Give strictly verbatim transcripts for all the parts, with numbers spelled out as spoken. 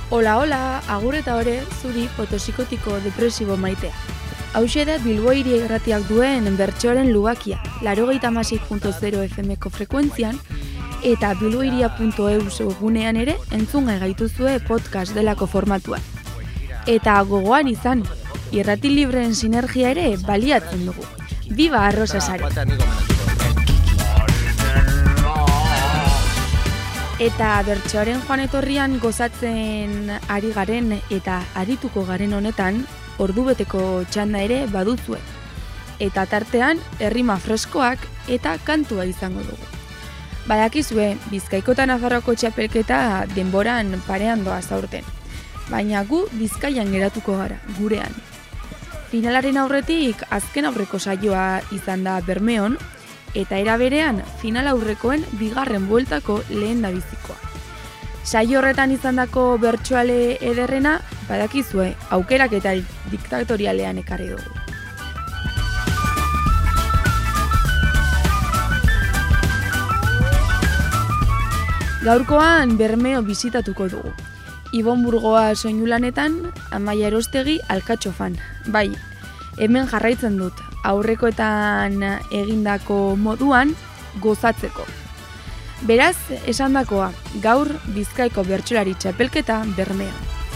Hola, hola, agur eta ore, zuri fotosikotiko depresibo maitea. Hauxe da Bilbo Hiri Irratiak duen bertsoaren lubakia, laurogeita hamasei puntu zero F M-ko frekuentzian, eta bilbohiria puntu e u webgunean ere entzungai gaituzue podcast delako formatuan. Eta gogoan izan, irrati libreen sinergia ere baliatzen dugu. Viva Arrosa Sare! Eta bertsoaren joan etorrian gozatzen ari garen eta arituko garen honetan, ordubeteko txanda ere baduzue. Eta tartean, errima freskoak eta kantua izango dugu. Badakizue, Bizkaiko eta Nafarroako txapelketa denboran parean doaz aurten. Baina gu Bizkaian geratuko gara, gurean. Finalaren aurretik azken aurreko saioa izan da Bermeon, eta era berean final aurrekoen bigarren bueltako lehen dabizikoa. Saio horretan izandako bertsoale ederrena, badakizue, aukerak eta diktatorialean ekarri dugu. Gaurkoan Bermeo bisitatuko dugu. Ibon Burgoa soinulanetan, Amaia Erostegi alkatxofan. Bai, hemen jarraitzen dut, aurrekoetan egindako moduan gozatzeko. Beraz, esandakoa, gaur Bizkaiko bertsolari txapelketa Bermeo.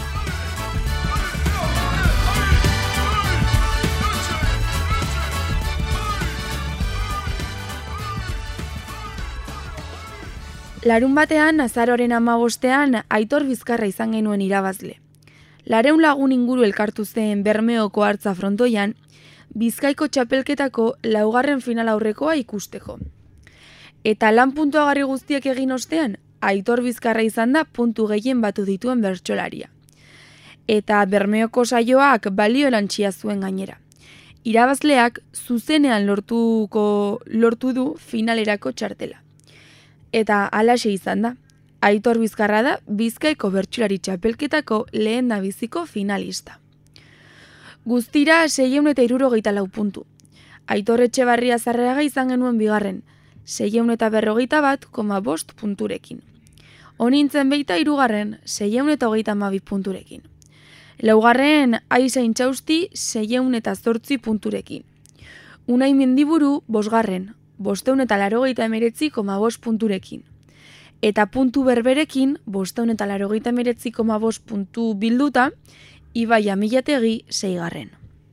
Larun batean, azaroaren hamabostean, Aitor Bizkarra izan genuen irabazle. Lareun lagun inguru elkartu zen Bermeoko hartza frontoian, Bizkaiko txapelketako laugarren final aurrekoa ikusteko. Eta lan puntuagarri guztiek egin ostean, Aitor Bizkarra izan da puntu gehien batu dituen bertsolaria. Eta Bermeoko saioak balio erantsia zuen gainera. Irabazleak zuzenean lortuko lortu du finalerako txartela. Eta halaxe izan da. Aitor Bizkarra da Bizkaiko bertsolari txapelketako lehen dabiziko finalista. Guztira seiehun eta hirurogeita lau puntu. Aitor Etxebarria Zarreaga izan genuen bigarren, seiehun eta berrogeita bat koma bost punturekin. Honintzen beita hirugarren, seiehun eta hogeita hamabi punturekin. Laugarren Aiza Intxausti seiehun eta zortzi punturekin. Unai Mendiburu bosgarren, bosteun eta laurogeita hemeretzi koma bost punturekin. Eta puntu berberekin, bosteun eta laurogeita hemeretzi koma bost puntu bilduta, Ibai Amilategi seigarren.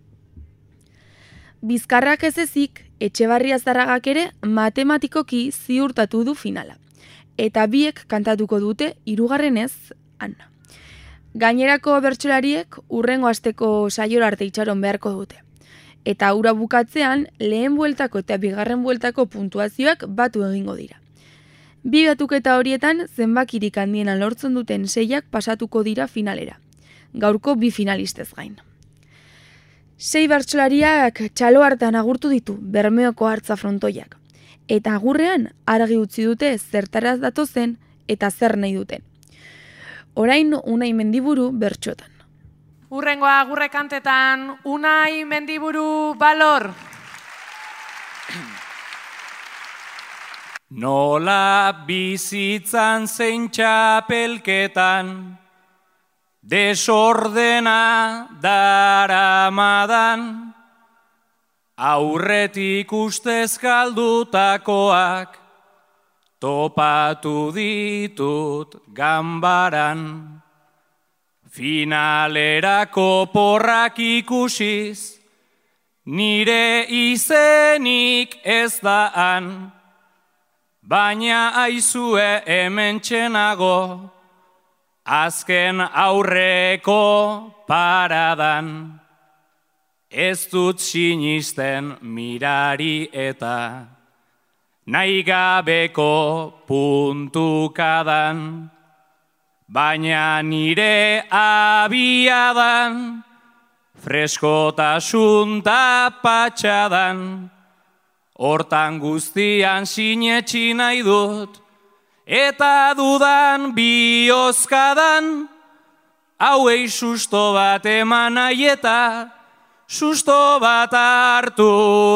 Bizkarrak ez ezik, Etxebarria Zarragak ere matematikoki ziurtatu du finala. Eta biek kantatuko dute hirugarrenez han. Gainerako bertsolariek urrengo asteko saiora arte itxaron beharko dute. Eta hura bukatzean, lehen bueltako eta bigarren bueltako puntuazioak batu egingo dira. Bi batuketa horietan, zenbakirik handienan lortzen duten seiak pasatuko dira finalera. Gaurko bi finalistez gain. Sei bertsolariak txalo hartan agurtu ditu Bermeoko hartza frontoiak. Eta agurrean argi utzi dute zertaraz datozen eta zer nahi duten. Orain Unai Mendiburu bertsotan. Urrengoa agurre kantetan, Unai Mendiburu balor. Nola bizitzan zein txapelketan, desordena daramadan, aurretik ustez galdutakoak, topatu ditut ganbaran. Finalerako porrak ikusiz, nire izenik ez daan, baina aizue hemen txenago, azken aurreko paradan. Ez dut sinisten mirari eta nahi gabeko puntukadan, baina nire abiadan, freskotasun ta patxadan, hortan guztian sinetxi nahi dut, eta dudan bihozkadan, hauei susto bat eman nahi eta susto bat hartu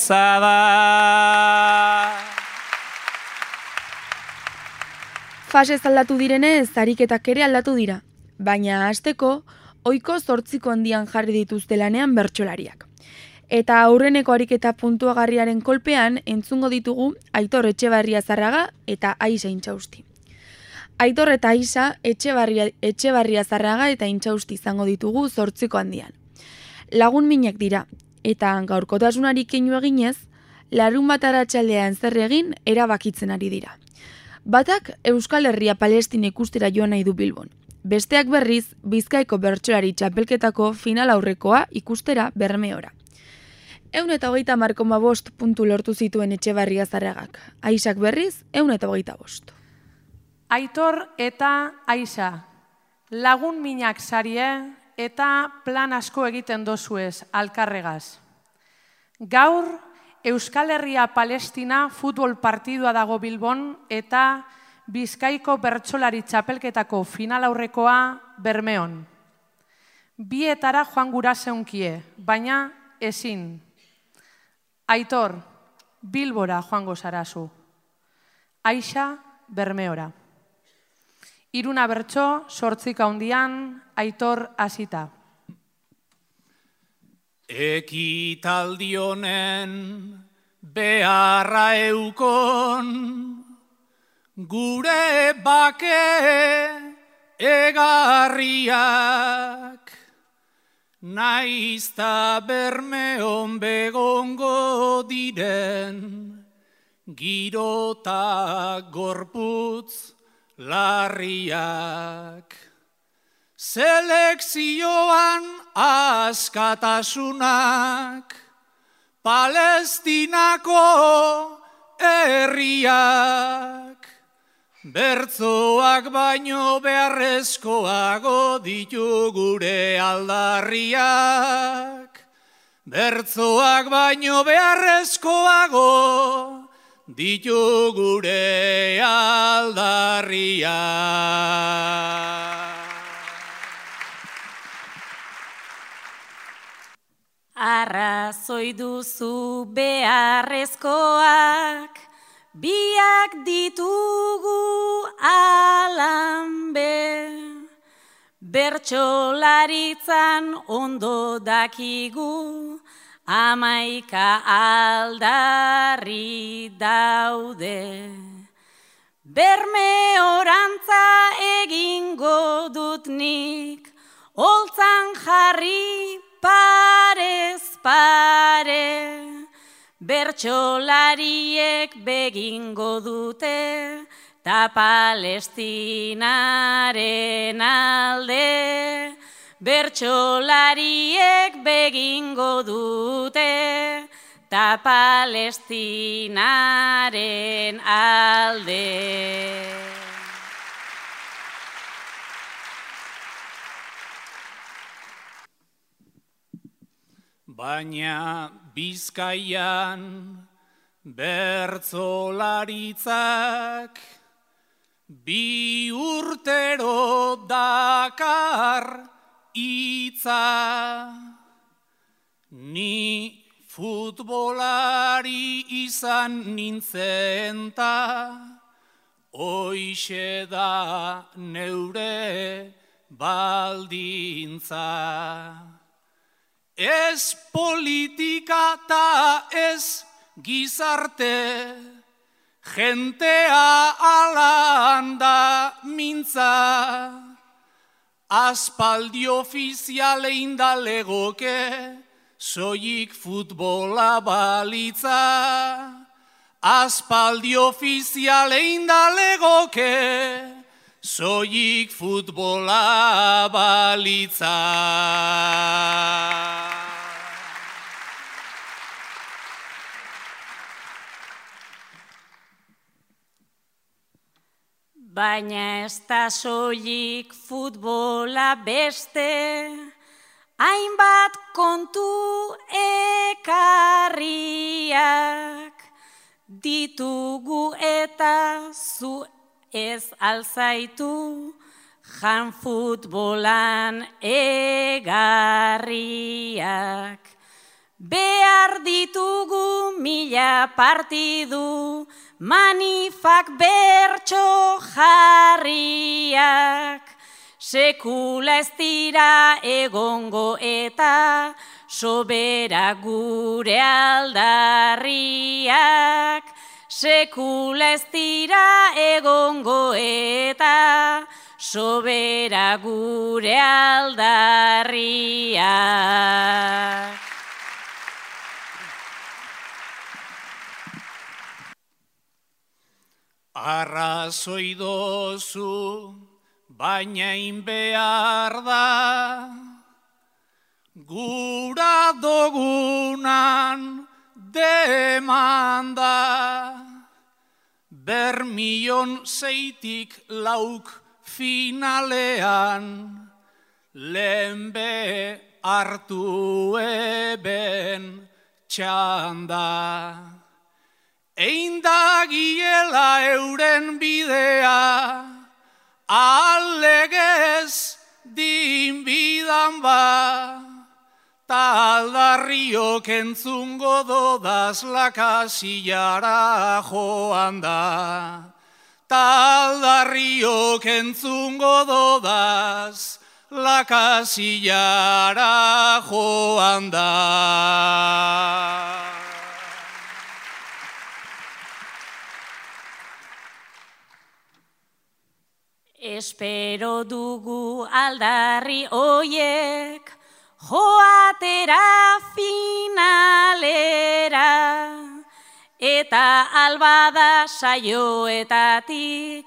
dezada. Fasez aldatu direnez, ariketak ere aldatu dira. Baina hasteko, ohiko zortziko handian jarri dituzte lanean bertsolariak. Eta aurreneko ariketa puntuagarriaren kolpean entzungo ditugu Aitor Etxebarria-Zarraga eta Aixa Intxausti. Aitor eta Aixa Etxebarria-Zarraga eta Intxausti izango ditugu zortziko handian. Lagun minak dira, eta gaurkotasunari keinu eginez, larunbat arratsaldean zer egin erabakitzen ari dira. Batak Euskal Herria Palestina ikustera joan nahi du Bilbon. Besteak berriz, Bizkaiko bertsolari txapelketako final aurrekoa ikustera Bermeora. Ehun eta hogeita hamar koma bost puntu lortu zituen Etxebarria-Zarragak. Aixak berriz, ehun eta hogeita bost. Aitor eta Aixa, lagun minak sarie eta plan asko egiten dozuez alkarregaz. Gaur, Euskal Herria Palestina futbol partidua dago Bilbon eta Bizkaiko bertsolari txapelketako final aurrekoa Bermeon. Bietara joan gura zeunkie, baina ezin. Aitor, Bilbora joango zarazu. Aixa, Bermeora. Iruna bertso, sortzika hundian, Aitor hasita. Ekitaldi honen beharra eukon, gure bake egarriak, naizta Bermeon begongo diren, girota gorputz larriak. Selekzioan askatasunak, Palestinako herriak, bertzoak baino beharrezkoago ditu gure aldarriak. Bertzoak baino beharrezkoago ditu gure aldarriak. Arrazoi duzu beharrezkoak, biak ditugu alanbe. Bertsolaritzan ondo dakigu, amaika aldarri daude. Bermeorantza egingo dut nik, holtzan jarri parez pare, bertsolariek begingo dute, ta Palestinaren alde. Bertsolariek begingo dute, ta Palestinaren alde. Baina Bizkaian bertsolaritzak bi urtero dakar itza. Ni futbolari izan nintzen ta, hoixe da neure baldintza. Ez politika ta ez gizarte, jentea alan da mintza. Aspaldi ofizialein da legoke, soilik futbola balitza. Aspaldi ofizialein da legoke, soilik futbola balitza. Baina ez da soilik futbola beste, hainbat kontu ekarriak ditugu eta zu ez alzaitu, jan futbolan egarriak. Behar ditugu mila partidu, manifak bertso jarriak, sekula ez dira egongo eta sobera gure aldarriak. Sekula ez dira egongo eta sobera gure aldarriak. Arrazoi dozu, baina inbehar da, gura dogunan demanda, bermion zeitik lauk finalean, lehenbe hartu eben txanda. Eindagiela euren bidea, alegez dinbidan ba, taldarriok entzungo dodaz lakasillara joan da. Taldarriok entzungo dodaz lakasillara joan da. Espero dugu aldarri oiek joatera finalera, eta albada saioetatik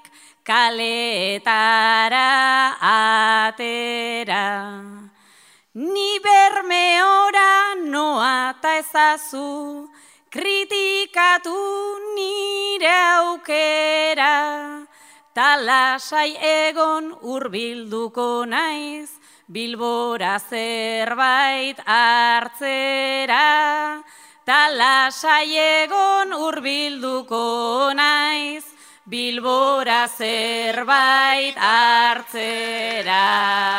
kaleetara atera. Ni bermeora noa ta ezazu, kritikatu nire aukera, talasai egon hurbilduko naiz, Bilbora zerbait hartzera. Talasai egon hurbilduko naiz, Bilbora zerbait hartzera.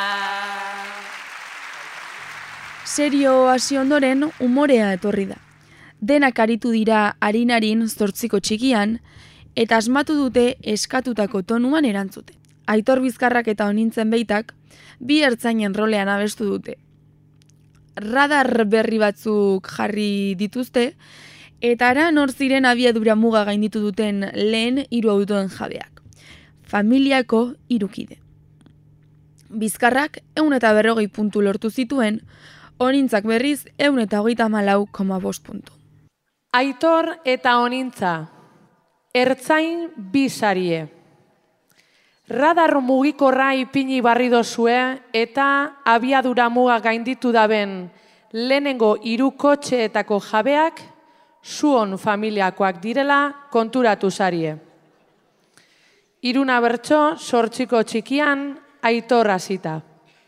Serio hasi ondoren umorea etorri da. Denak aritu dira harinarin zortziko txikian, eta asmatu dute eskatutako tonuan erantzute. Aitor Bizkarrak eta Onintzen Beitak bi ertzainen rolean abestu dute. Radar berri batzuk jarri dituzte, eta ara nor ziren abiadura muga gainditu duten lehen hiru autoen jabeak. Familiako hiru kide. Bizkarrak ehun eta berrogei puntu lortu zituen, Onintzak berriz ehun eta hogeita hamalau koma bost puntu. Aitor eta Onintza, ertzain bi sarie. Radar mugikorra ipini barri dozue eta abiadura muga gainditu daben lehenengo hiru kotxeetako jabeak zuon familiakoak direla konturatu sarie. Iruna bertso zortziko txikian Aitor hasita.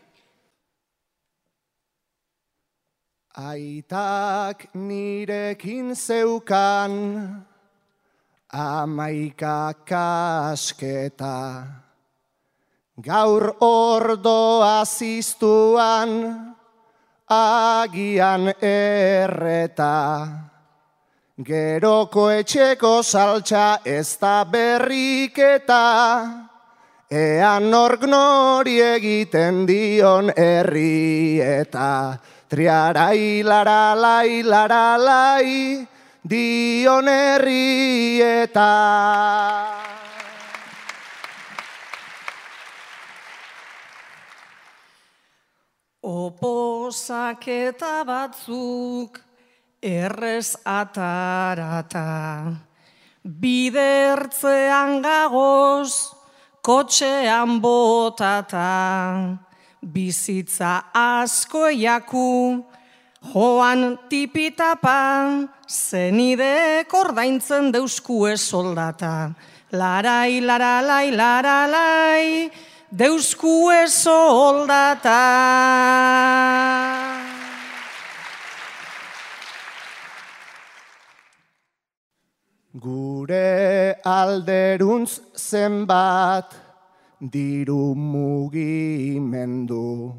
Aitak nirekin zeukan amaika kasketa, gaur ordoa ziztuan agian erreta, geroko etxeko saltsa ez da berriketa, ean nork nori egiten dion herrieta. Triarai laralai laralai dion herrieta. Oposaketa batzuk errez atarata, bidertzean gagoz, kotxean botata, bizitza asko eiaku, joan tipitapa, zenidek ordaintzen deuskue soldata. Larai, laralai, laralai, deuskue soldata. Gure alderuntz zenbat diru mugimendu,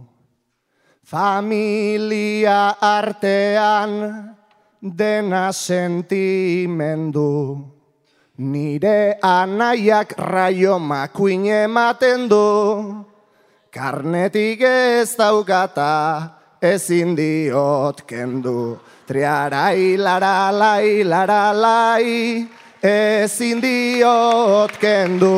familia artean dena sentimendu, nire anaiak raio makuin ematen du, karnetik ez daukata, ezin diot kendu. Triarai, laralai, laralai, ezin diot kendu.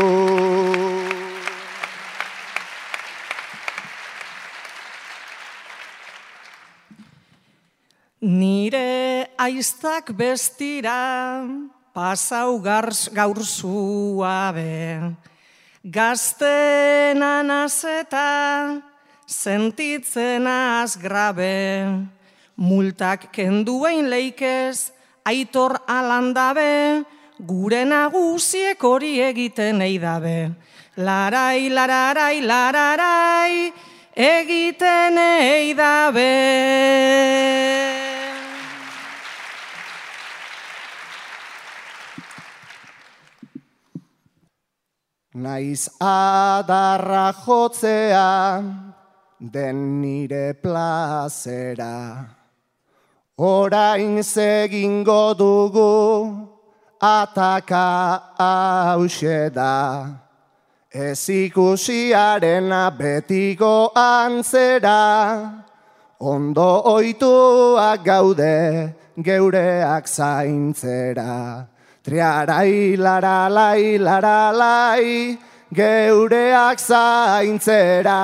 Nire aiztak bestira pasau gaur zuabe, gaztenan azeta sentitzen az grabe, multak kenduen leikez Aitor alandabe, gure nagusiek hori egiten eidabe. Larai, lararai, lararai, egiten eidabe. Naiz adarra jotzea, den nire plazera. Orain zegingo dugu, ataka hause da. Ez ikusiarena betiko antzera, ondo ohituak gaude geureak zaintzera. Triarai, laralai, laralai, geureak zaintzera.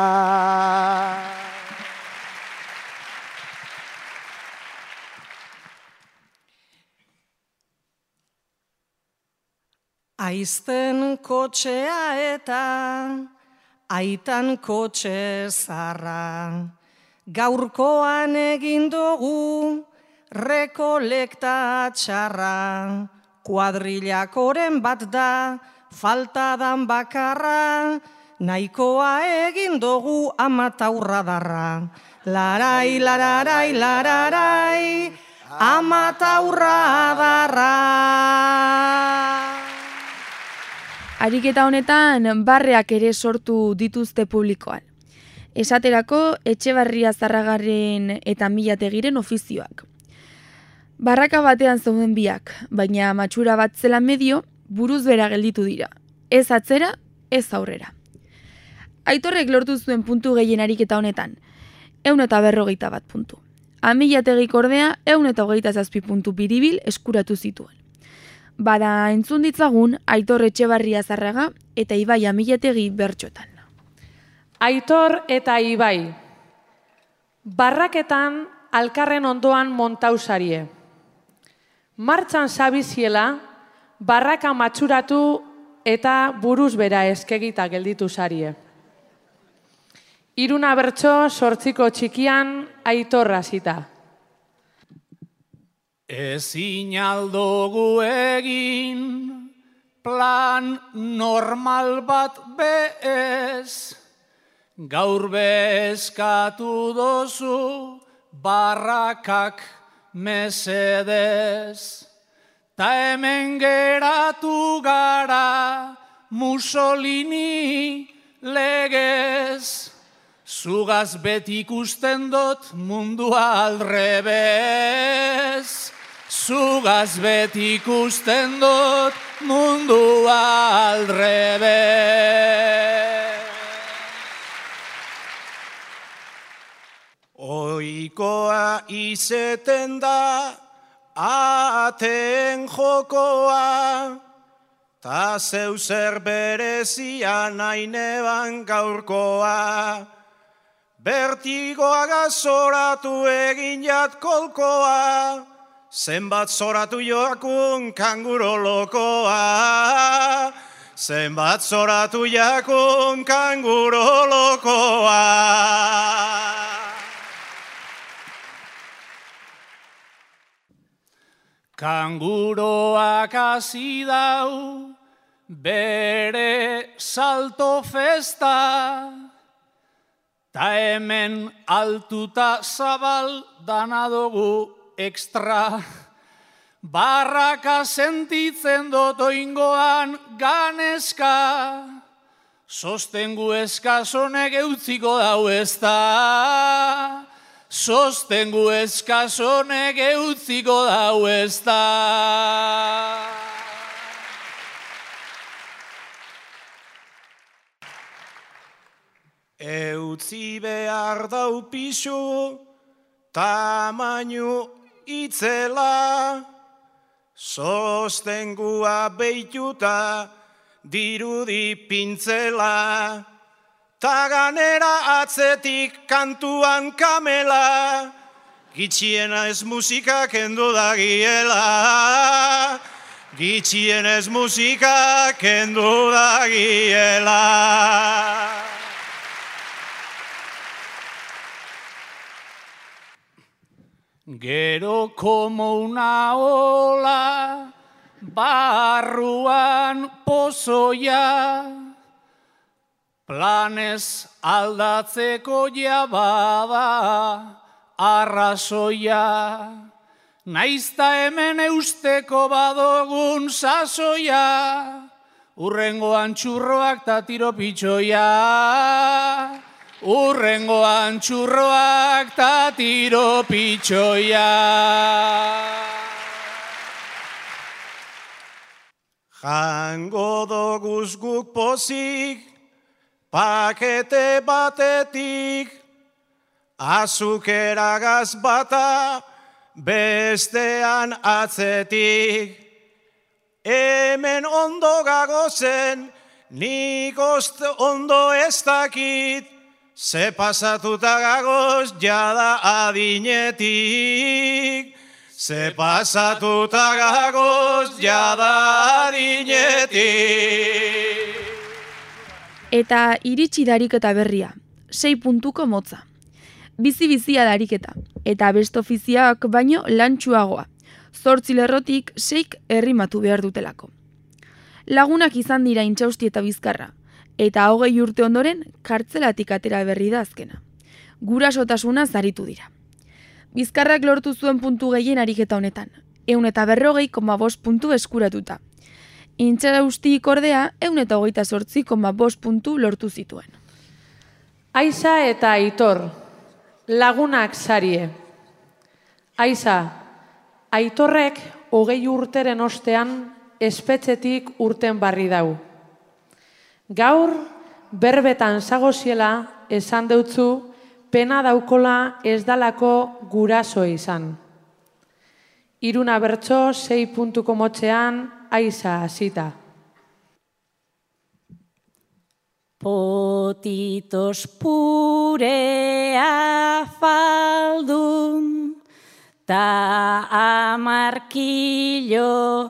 Aizten kotxea eta aitan kotxe zarra, gaurkoan egin dugu rekolekta txarra, kuadrilakoren bat da, faltadan bakarra, nahikoa egin dugu amataurra darra. Larai, lararai, lararai, amataurra darra. Ariketa honetan barreak ere sortu dituzte publikoan. Esaterako Etxebarria Zarragarren eta Milategiren ofizioak. Barraka batean zauden biak, baina matxura bat zela medio buruz bera gelditu dira. Ez atzera, ez aurrera. Aitorrek lortu zuen puntu gehien ariketa honetan, ehun eta berrogeita bat puntu. Amilategik ordea ehun eta hogeita zazpi puntu biribil eskuratu zituen. Bada entzun ditzagun Aitor Etxebarria Zarraga eta Ibai Amilategi bertxotan. Aitor eta Ibai, barraketan alkarren ondoan montausarie. Martxan zabiziela, barraka matxuratu eta buruz bera eskegita gelditu sarie. Iruna bertso sortziko txikian Aitorra zita. Ezin aldugu egin plan normal bat bez, gaur bezkatu dozu barrakak mesedez. Ta hemen geratu gara Mussolini legez, zugaz beti ikusten dut mundua aldrebez. Zugaz beti ikusten dut mundua aldrebez. Oikoa izeten da aten jokoa, ta zeu zer berezia nahi neban gaurkoa. Bertigoa gazoratu egin jat kolkoa, zenbat zoratu joakun kanguro lokoa. Zenbat zoratu jakun kanguro lokoa. Kanguroak hasi dau bere salto festa, ta hemen altuta zabal dana dugu ekstra. Barraka sentitzen dut oingoan ganeska, sostengu eskasonek eutziko dau ezta. Sostengu eskasonek eutziko dau ezta. Eutzi behar dau pixu, tamainu itzela, sostengua behituta, dirudi pintzela, ta ganera atzetik kantuan kamela, gitxiena ez musika kendu dagiela, gitxiena ez musika kendu dagiela. Gero como una ola, barruan pozoia, planez aldatzeko jabada arrazoia, naizta hemen eusteko badogun sasoia, urrengoan txurroak ta tiro pitxoia, urrengoan txurroak ta tiro pitxoia. Jango doguz guk pozik, pakete batetik, azukeragaz bata, bestean atzetik. Hemen ondo gagozen, nik ondo ez dakit, ze pasatuta gagoz jada adinetik, ze pasatuta gagoz jada adinetik. Eta iritsi dariketa berria, sei puntuko motza. Bizi-bizia dariketa, eta best ofiziak baino lantxuagoa, zortzi lerrotik seik errimatu behar dutelako. Lagunak izan dira Intxausti eta Bizkarra, eta hogei urte ondoren kartzelatik atera berri da azkena. Gurasotasuna zaritu dira. Bizkarrak lortu zuen puntu gehien ariketa honetan, ehun eta berrogei koma bost puntu eskuratuta. Intxaustik ordea, ehun eta hogeita zortzi koma bost puntu lortu zituen. Aiza eta Aitor, lagunak sarie. Aiza, Aitorrek hogei urteren ostean espetxetik urten barri dau. Gaur, berbetan zagoziela esan deutzu pena daukola ez dalako guraso izan. Iruna bertso sei puntuko motzean Aiza hasita. Potitos purea faldun, ta amarkilo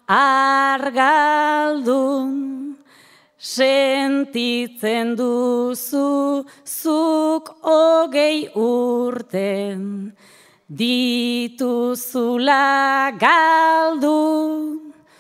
argaldun, sentitzen duzu zuk hogei urten, dituzula galdu,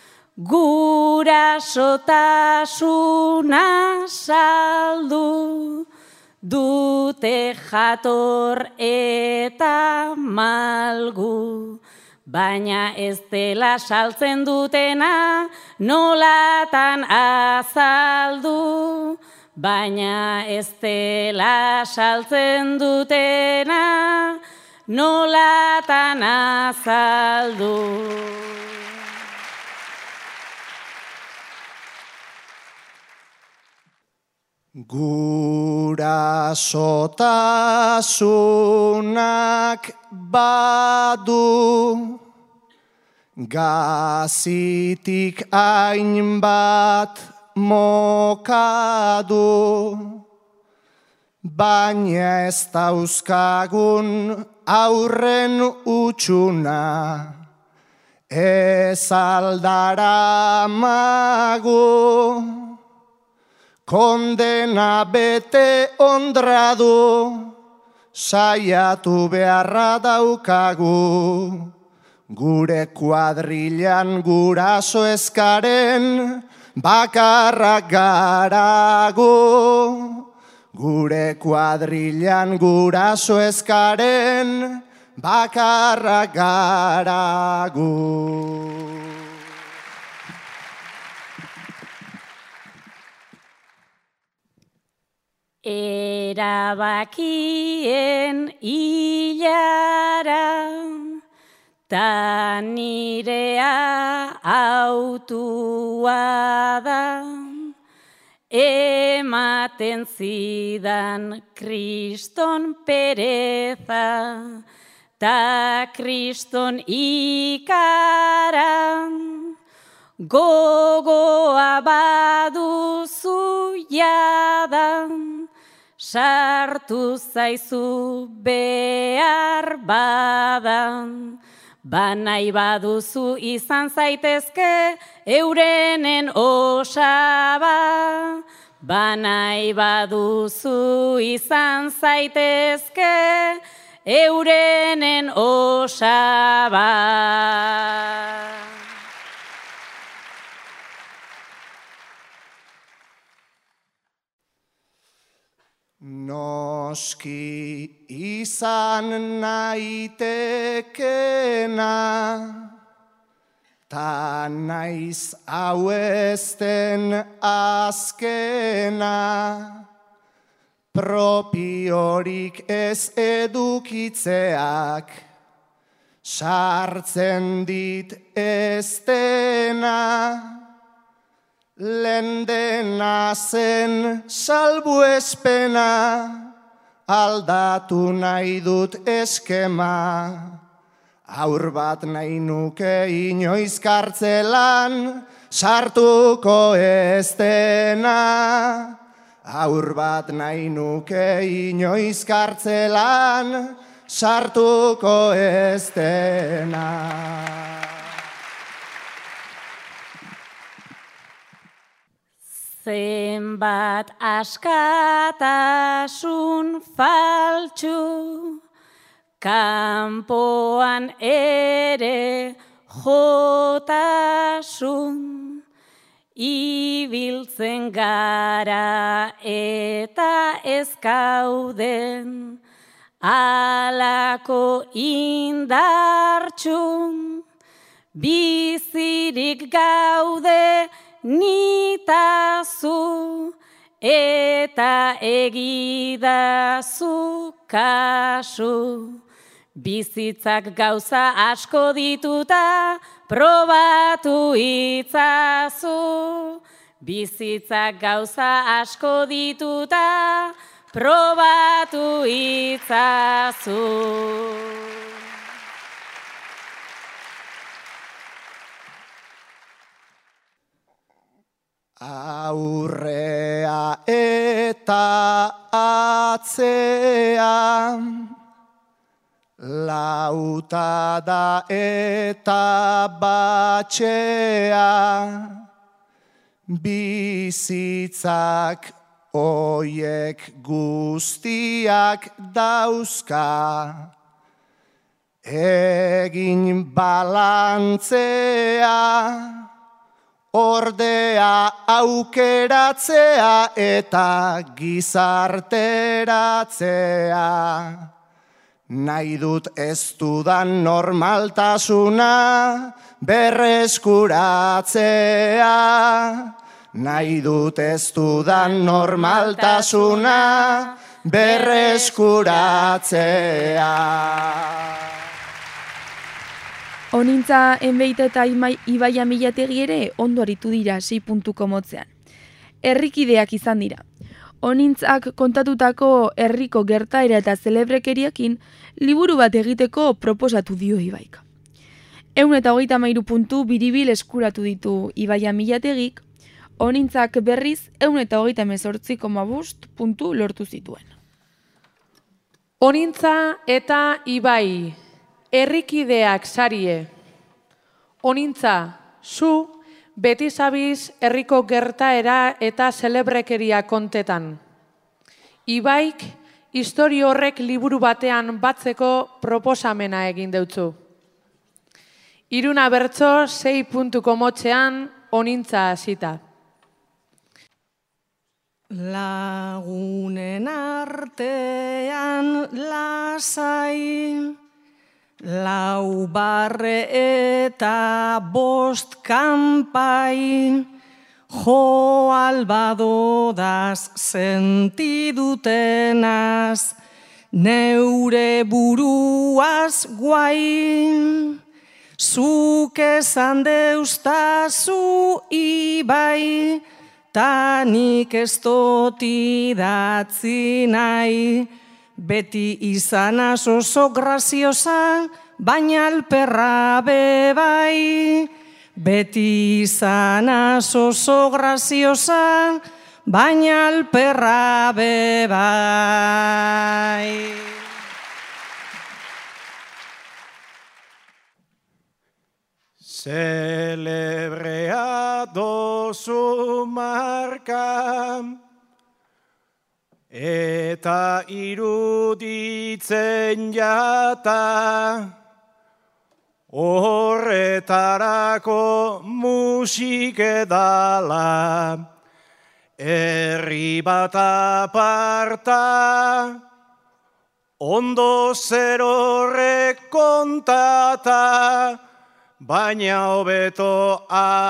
gurasotasuna saldu, dute jator eta malgu, baina ez dela saltzen dutena, nolatan azaldu, baina ez dela saltzen dutena, nolatan azaldu. Gurasotasunak badu, gazitik hainbat mokadu, baina ez dauzkagun aurren utxuna, ez aldaramagu. Kondena bete ondradu, saiatu beharra daukagu. Gure kuadrilan guraso eskaren, bakarrak garagu. Gure kuadrilan guraso eskaren, bakarrak garagu. Erabakien hilara, ta nirea autua da, ematen zidan kriston pereza, ta kriston ikaran, gogoa baduzu jadan, sartu zaizu behar badan, banai baduzu izan zaitezke eurenen osaba, banai baduzu izan zaitezke eurenen osaba. Noski izan naitekena, ta naiz hau ezten azkena, propiorik ez edukitzeak, sartzen dit ez dena. Lendena zen salbuespena, aldatu nahi dut eskema. Aur bat nahi nuke inoiz kartzelan, sartuko ez dena. Aur bat nahi nuke inoiz kartzelan, sartuko ez dena. Zenbat askatasun faltsu, kanpoan ere jotasun, ibiltzen gara eta ez gauden, alako indartsun, bizirik gaude nitazu eta egidazu kasu. Bizitzak gauza asko dituta probatu itzazu. Bizitzak gauza asko dituta probatu itzazu. Aurrea eta atzea, lauta eta batxea, bizitzak oiek guztiak dauzka, egin balantzea, ordea aukeratzea eta gizarteratzea. Nahi dut ez dudan normaltasuna berreskuratzea. Nahi dut ez dudan normaltasuna berreskuratzea. Onintza Enbeita eta Ibai Amilategi ere ondo aritu dira sei puntuko motzean. Herrikideak izan dira. Onintzak kontatutako herriko gertaera eta zelebrekeriakin liburu bat egiteko proposatu dio Ibaik. Ehun eta hogeita hamairu puntu biribil eskuratu ditu Ibai Amilategik, Onintzak berriz ehun eta hogeita hemezortzi koma bost puntu lortu zituen. Onintza eta Ibai, herrikideak sarie. Onintza, zu beti zabiz herriko gertaera eta zelebrekeria kontetan. Ibaik, historio horrek liburu batean batzeko proposamena egin deutzu. Iruna bertso sei puntuko motzean Onintza hasita. Lagunen artean lasai, lau barre eta bost kanpai, jo albadodaz sentidutenaz, neure buruaz guai, zuk esan deustazu Ibai, ta nik ez dut idatzi nahi, beti izanaz oso graziosa, baina alperra bebai. Beti izanaz oso graziosa, baina alperra bebai. Celebrea dozu marka, eta iruditzen jata, horretarako musik edala, herri bat aparta, ondo zer horrek kontata, baina hobeto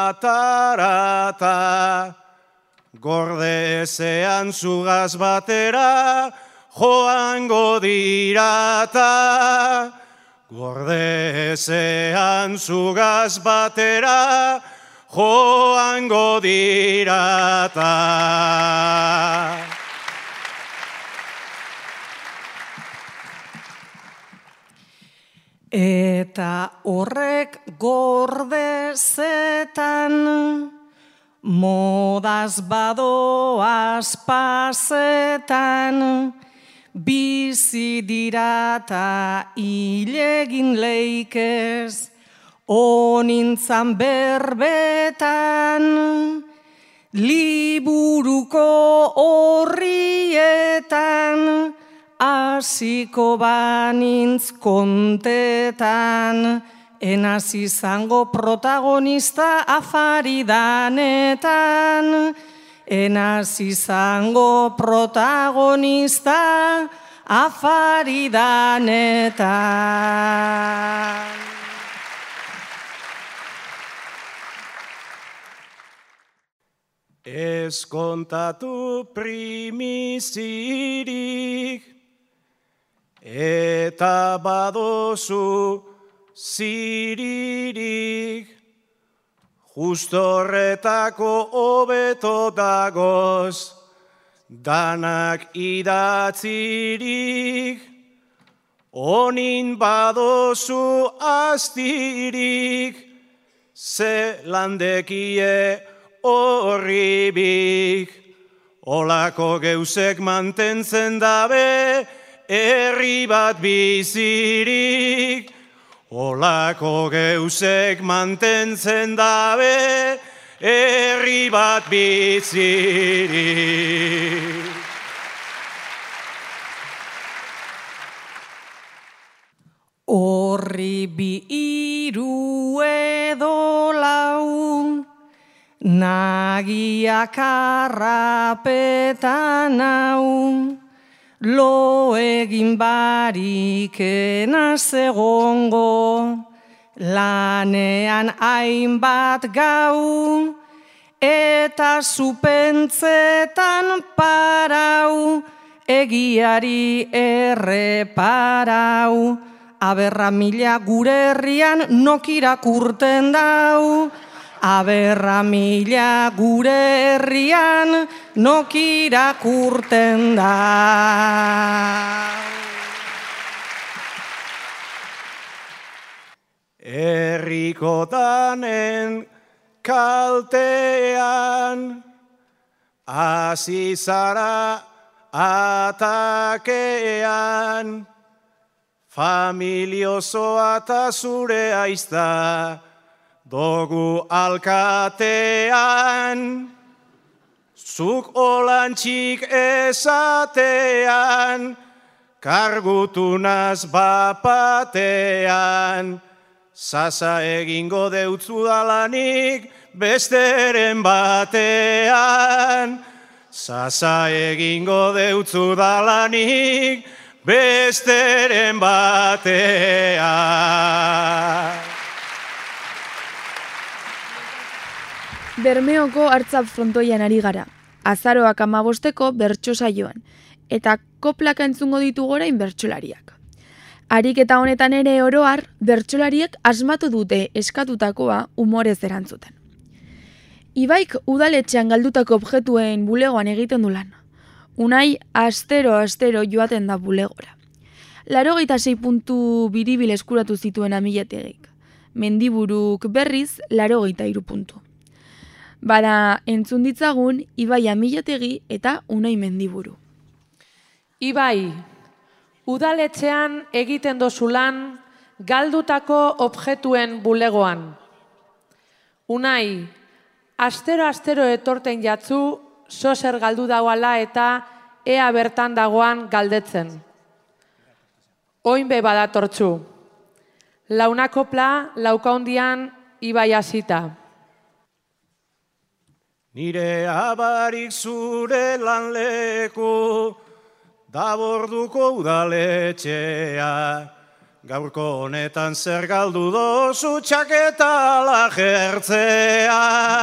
atarata, gorde ezean zugaz batera, joango dirata. Gorde ezean zugaz batera, joango dirata. Eta horrek gordezetan, modaz badoaz pasetan, bizi dirata hilegin leikez, onintzan berbetan, liburuko horrietan, hasiko banintz kontetan, enaz izango protagonista afaridanetan, enaz izango protagonista afaridanetan. Ez kontatu primizirik, eta badozu ziririk, justo horretako hobeto dagoz, danak idatzirik, onin badozu astirik, ze landekie horribik, olako geuzek mantentzen dabe, herri bat bizirik, olako geuzek mantentzen dabe, herri bat bizirik. Horri bi hiru edo lau, nagiak arrapetan hau, lo egin barikena zegongo, lanean hainbat gau, eta zupentzetan parau, egiari erreparau, aberra mila gure herrian nokirakurten dau, aberra mila gure herrian nokirakurten da. Herriko danen kaltean, hasi zara atakean, familiozoa eta zure aizta, dogu alkatean, zuk olantxik esatean, kargutunaz bapatean, sasa egingo deutzu dalanik besteren batean, sasa egingo deutzu dalanik besteren batean. Bermeoko hartzap frontoian ari gara, azaroak amabosteko bertso saioan, eta koplaka entzungo ditugu orain bertsolariak. Ariketa honetan ere oroar, bertsolariek asmatu dute eskatutakoa umorez erantzuten. Ibaik udaletxean galdutako objektuen bulegoan egiten du lan. Unai astero-astero joaten da bulegora. Laurogeita sei puntu biribil eskuratu zituen Amillategik. Mendiburuk berriz laurogeita hiru puntu. Bada entzun ditzagun Ibai Amillategi eta Unai Mendiburu. Ibai, udaletxean egiten dozu lan galdutako objektuen bulegoan. Unai, astero-astero etorten jatzu, zozer galdu dagoala eta ea bertan dagoan galdetzen. Oin be badatortzu. Launakopla laukaundian Ibai hasita. Nire abarik zure lanleku, daborduko udaletxea. Gaurko honetan zer galdu dozu txaketa lajertzea.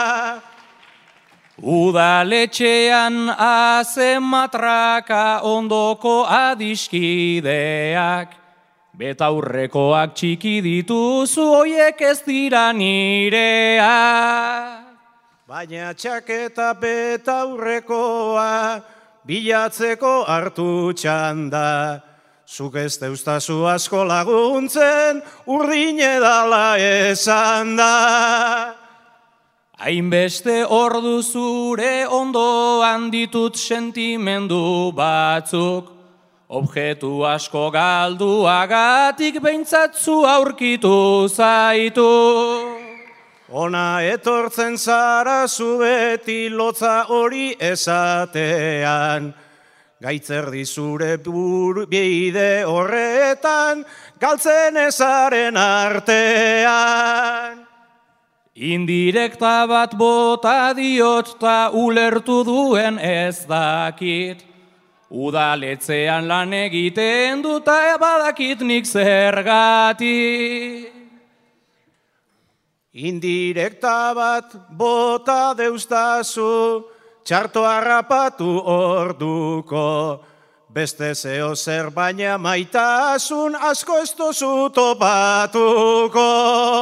Udaletxean azen matraka ondoko adiskideak, betaurrekoak txiki dituzu hoiek ez dira nirea. Baina txaketa betaurrekoa bilatzeko hartu txanda. Zuk ez deustazu asko laguntzen urdine dala esan da. Hainbeste ordu zure ondoan ditut sentimendu batzuk, objektu asko galduagatik behintzatzu aurkitu zaitu. Ona etortzen zara zu beti lotza hori esatean, gaitzerdi zure bide horretan galtzen ezaren artean. Indirekta bat bota diot ta ulertu duen ez dakit. Udaletxean lan egiten duta badakit nik zergatik. Indirekta bat bota deustazu, txarto harrapatu orduko. Beste zeo zer baina maitasun asko ez dozu topatuko.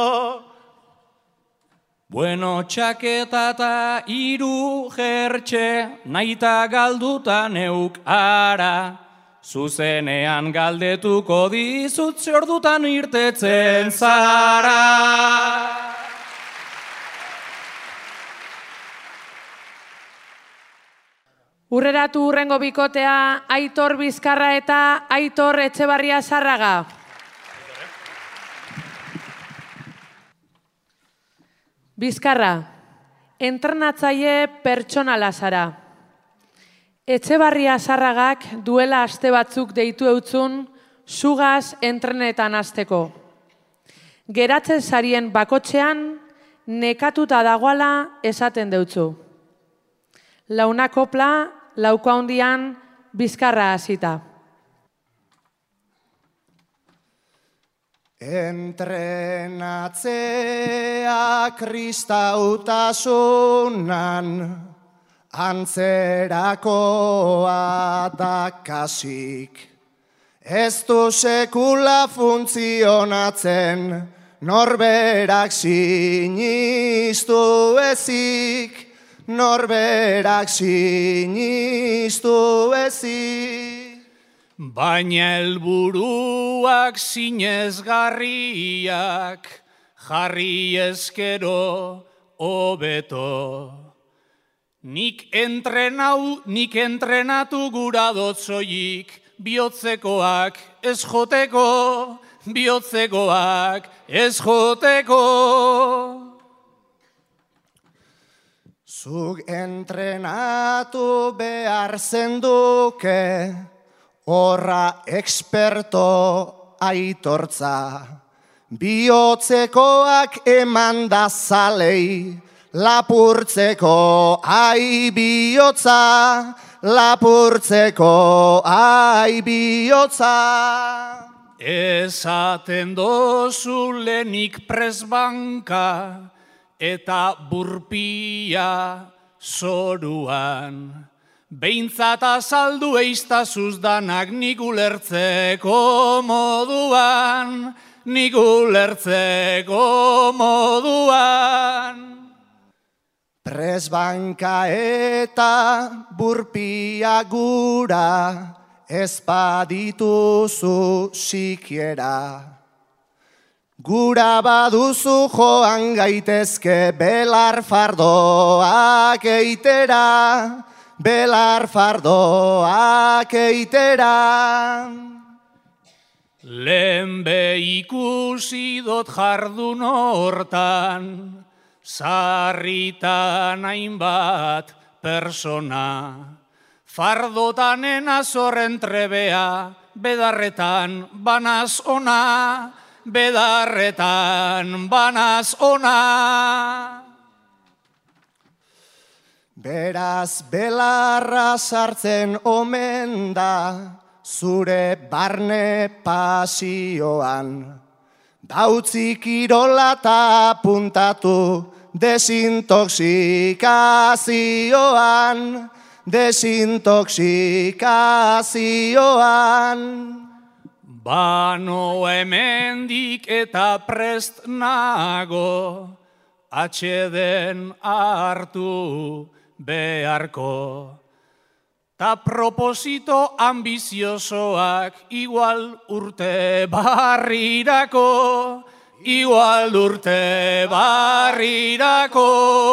Bueno, txaketa eta hiru jertxe, naita galduta neuk ara. Zuzenean galdetuko dizut zordutan irtetzen zara. Urreratu urrengo bikotea Aitor Bizkarra eta Aitor Etxebarria Sarraga. Bizkarra, entrenatzaile pertsonala zara. Etxebarria Sarragak duela aste batzuk deitu eutzun sugaz entrenetan hasteko. Geratzen sarien bakotxean nekatuta dagoala esaten deutzu. Launakopla laukaundian Bizkarra hasita. Entrenatzea kristautasunan antzerakoa dakasik. Ez du sekula funtzionatzen norberak sinistu ezik, norberak sinistu ezik. Baina helburuak sinezgarriak, jarri ezkero hobeto. Nik entrenau, nik entrenatu gura dotzoik, bihotzekoak ez joteko, bihotzekoak ez joteko. Zuk entrenatu behar zenduke, horra eksperto aitortza, bihotzekoak eman da zalei, lapurtzeko ai bihotza, lapurtzeko ai bihotza. Esaten dozu lenik presbanka eta burpia zoruan. Behintzat azaldu eiztazuz danak nik ulertzeko moduan, nik ulertzeko moduan. Presbanka eta burpia gura, ez badituzu sikiera. Gura baduzu joan gaitezke belar fardoak eitera, belar fardoak eitera. Lehen be ikusi dot jardun hortan, sarritan hainbat persona. Fardotanen azorren trebea, bedarretan banaz ona, bedarretan banaz ona. Beraz belarra sartzen omen da, zure barne pasioan. Dautzi kirola ta puntatu desintoxikazioan, desintoxikazioan. Bano hemendik eta prest nago, atxeden hartu beharko. Ta proposito ambiziosoak igual urte barrirako, igual urte barrirako.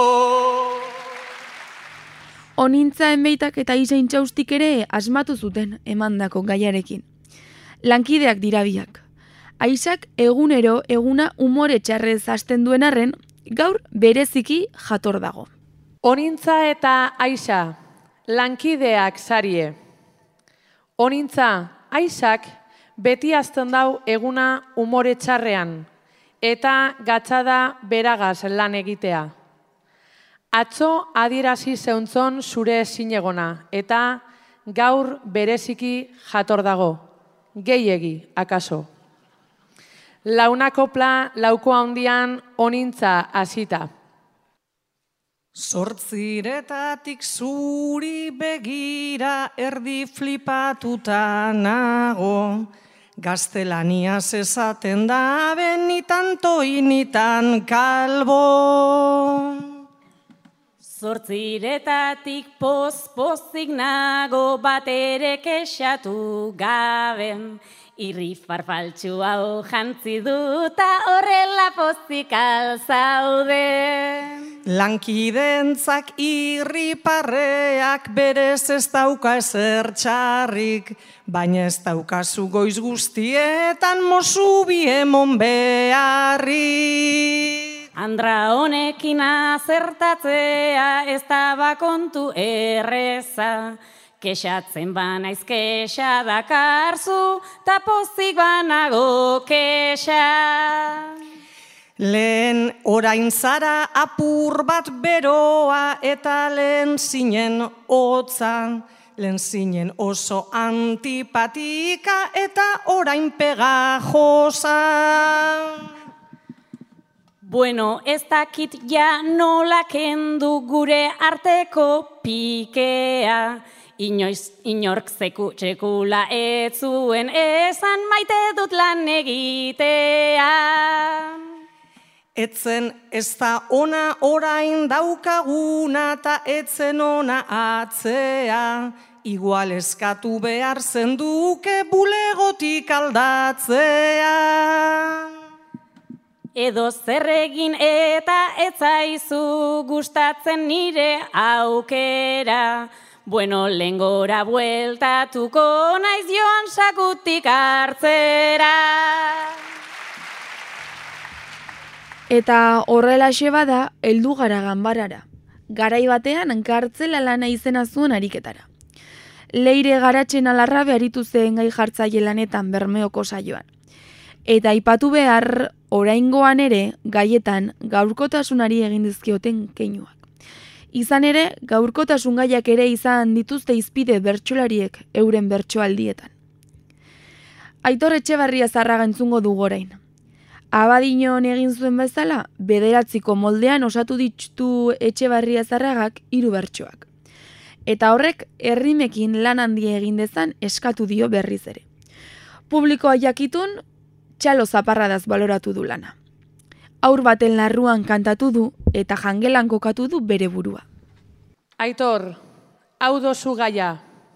Onintza enbeitak eta Isain Txaustik ere asmatu zuten emandako gaiarekin. Lankideak dira biak. Aisak egunero eguna umore txarrez hasten duen arren, gaur bereziki jator dago. Onintza eta Aisa, lankideak sarie. Onintza, Aisak beti hasten dau eguna umore txarrean, eta gatzada beragaz lan egitea. Atzo adierazi zeuntzon zure zinegona, eta gaur bereziki jator dago, gehiegi akaso. Launakopla lauko handian onintza hasita. Zortziretatik zuri begira erdi flipatuta nago, gaztelaniaz esaten da benitan toinitan kalbo. Zortziretatik poz-pozik nago bat ere kexatu gaben, irri farfaltxu hau jantzi duta horrela pozik alzaude. Lankidentzak irri parreak berez ez dauka ezer txarrik, baina ez daukazu goiz guztietan mozu biemon beharrik. Andra honekin azertatzea ez da bakontu erreza, kexatzen banaiz kexa dakarzu, ta pozik banago kexa. Lehen orain zara apur bat beroa eta lehen zinen hotza, lehen zinen oso antipatika eta orain pegajosa. Bueno, ez dakit ja nola kendu gure arteko pikea, inoiz inork zeku txekula ez zuen esan maite dut lan egitea. Etzen ez da ona orain daukaguna ta etzen ona atzea, igual eskatu behar zenduke bulegotik aldatzea. Edo zer egin eta ez zaizu gustatzen nire aukera, bueno, lehengora bueltatuko naiz joan sakutik hartzera. Eta horrelaxe bada, heldu gara ganbarara. Garai batean kartzela lana izena zuen ariketara. Leire Garatzen Alarrabe aritu zen gai jartzaile lanetan Bermeoko saioan. Eta aipatu behar, oraingoan ere, gaietan gaurkotasunari egin dizkioten keinuak. Izan ere, gaurkotasun gaiak ere izan dituzte izpide bertsolariek euren bertsoaldietan. Aitor Etxebarria Zarraga entzungo dugu orain. Abadiñon egin zuen bezala, bederatziko moldean osatu ditu Etxebarria Zarragak hiru bertsoak. Eta horrek, errimekin lan handia egin dezan eskatu dio berriz ere. Publikoa jakitun, txalo zaparradaz baloratu du lana. Aur baten larruan kantatu du eta jangelan kokatu du bere burua. Aitor, hau dozu gaia.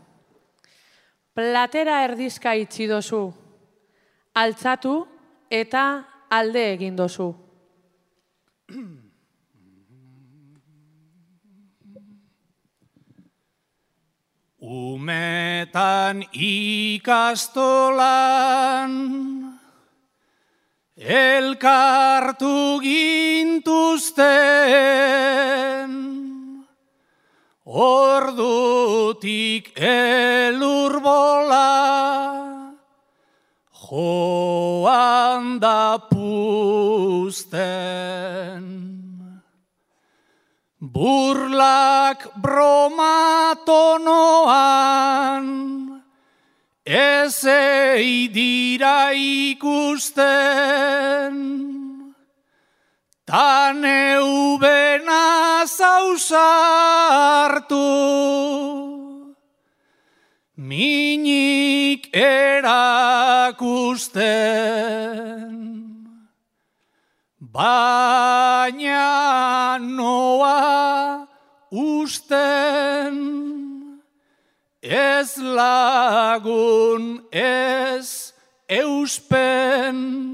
Platera erdizka itxi dozu. Altzatu eta alde egin dozu. Umetan ikastolan elkartu gintuzten, ordutik elur bola joan da puzten. Burlak bromatonoan ez ei dira ikusten, ta neubena zauzartu, minik erakusten. Baina noa usten, ez lagun ez euspen,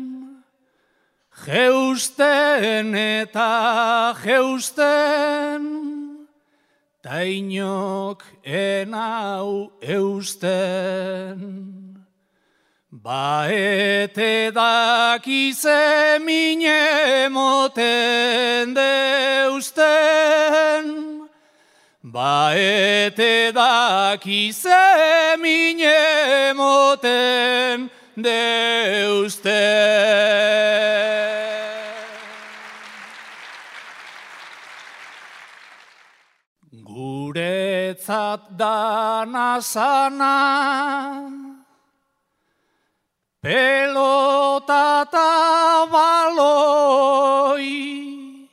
jeusten eta jeusten, ta inok enau eusten. Baete dakize mine moten deusten, baete dakize mine moten deusten. Guretzat dana sana, pelota eta baloi,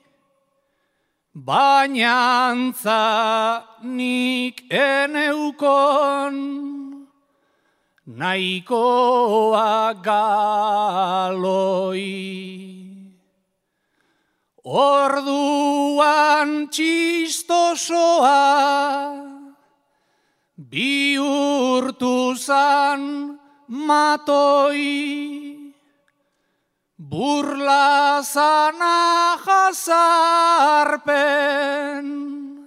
baina antza nik eneukon, nahikoa galoi. Orduan txistosoa bihurtu zan matoi, burla zana jazarpen,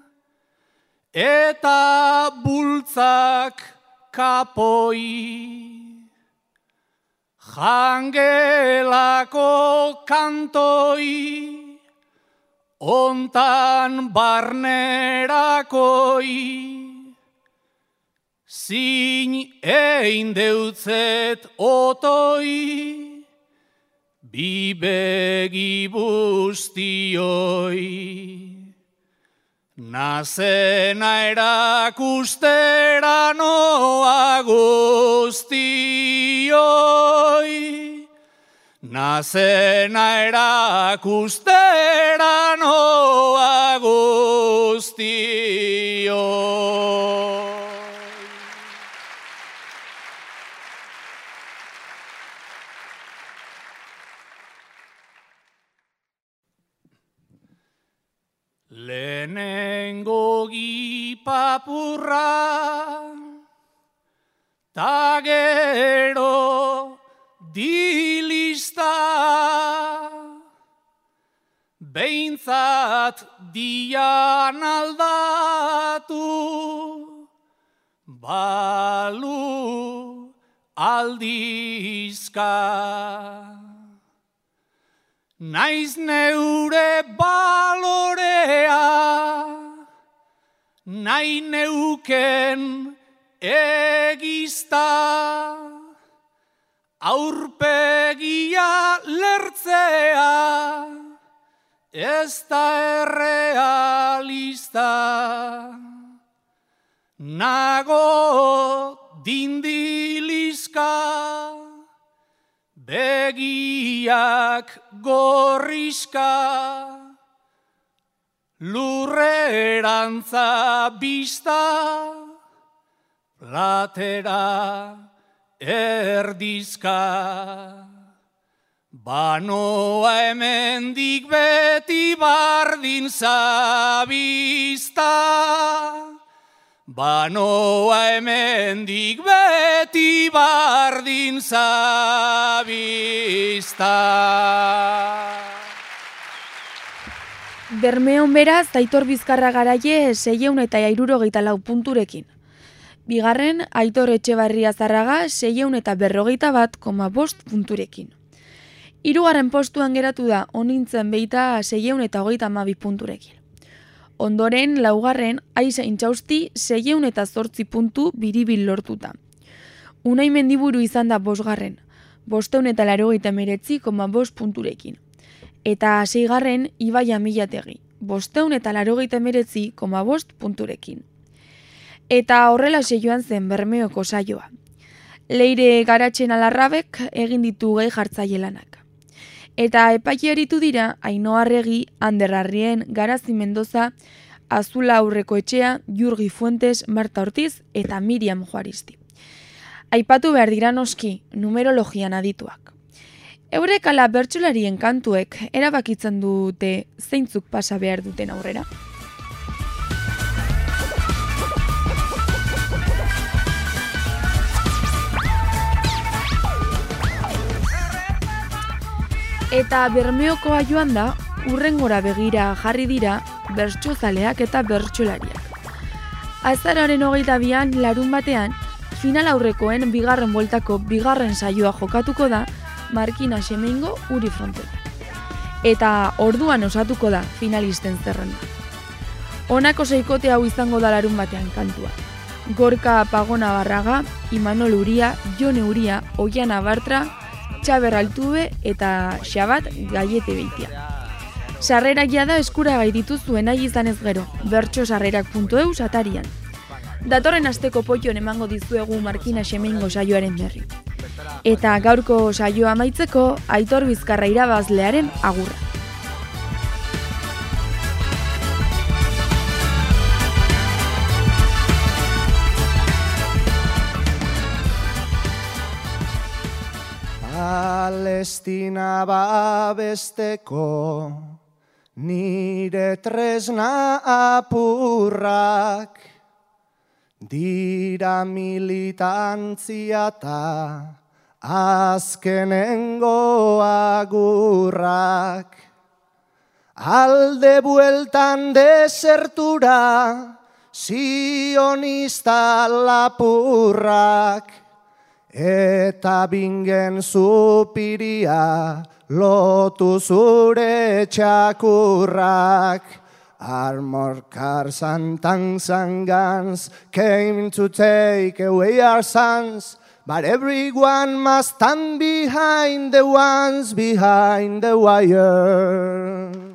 eta bultzak kapoi. Jangelako kantoi, ontan barnerakoi, zin ein deutzet otoi, bi begi bustioi. Nazena erakustera noa guztioi, nazena erakustera noa guztioi. Lehenengo gipapurra, ta gero dilista, behintzat dian aldatu, balu aldizka. Naiz neure balorea, nahi neuken egizta, aurpegia lertzea, ez da errealista. Nago dindilizka, begiak gorrizka, lurrerantza bista, platera erdizka. Banoa hemendik beti bardin zabizta, banoa hemendik beti bardin zabizta. Bermeon beraz, Aitor Bizkarra Garaie seiehun eta hirurogeita lau punturekin. Bigarren, Aitor Etxebarria Zarraga seiehun eta berrogeita bat koma bost punturekin. Hirugarren postuan geratu da Onintzen Beita seiehun eta hogeita hamabi punturekin. Ondoren, laugarren, Aiza Intxausti seiehun eta zortzi puntu biribil lortuta. Unai Mendiburu izan da bosgarren, bosteun eta laurogeita hemeretzi koma bost punturekin. Eta seigarren, Ibai Amilategi, bosteun eta laurogeita hemeretzi koma bost punturekin. Eta horrela joan zen Bermeoko saioa. Leire Garatzen Alarrabek egin ditu gai jartzaile lanak. Eta epaile aritu dira Ainhoa Arregi, Ander Arrien, Garazi Mendoza, Azula Aurreko Etxea, Jurgi Fuentes, Marta Ortiz eta Miriam Juaristi. Aipatu behar dira noski numerologian adituak. Eurek ala bertsolarien kantuek erabakitzen dute zeintzuk pasa behar duten aurrera. Eta Bermeokoa joan da, hurrengora begira jarri dira bertsozaleak eta bertsolariak. Azaroaren hogeita bian, larun batean, final aurrekoen bigarren bueltako bigarren saioa jokatuko da Markina Xemeingo Uri Frontoia. Eta orduan osatuko da finalisten zerrenda. Honako seikote hau izango da larun batean kantua. Gorka Pagona Barraga, Imanol Uria, Jone Uria, Oiana Bartra, Txaber Altube eta Xabat Gaiete Beitia. Sarrerak jada eskura gaititu zuen nahi izan ez gero, bertso sarrerak puntu eus atarian. Datorren asteko potxon emango dizuegu Markina Xemeingo saioaren berri. Eta gaurko saioa amaitzeko Aitor Bizkarra irabazlearen agurra. Palestina babesteko nire tresna apurrak dira militantzia ta azkenengo agurrak. Alde bueltan desertura sionista lapurrak eta bingen zupiria lotu zure txakurrak. Armored cars and tanks and guns came to take away our sons, but everyone must stand behind the ones behind the wire.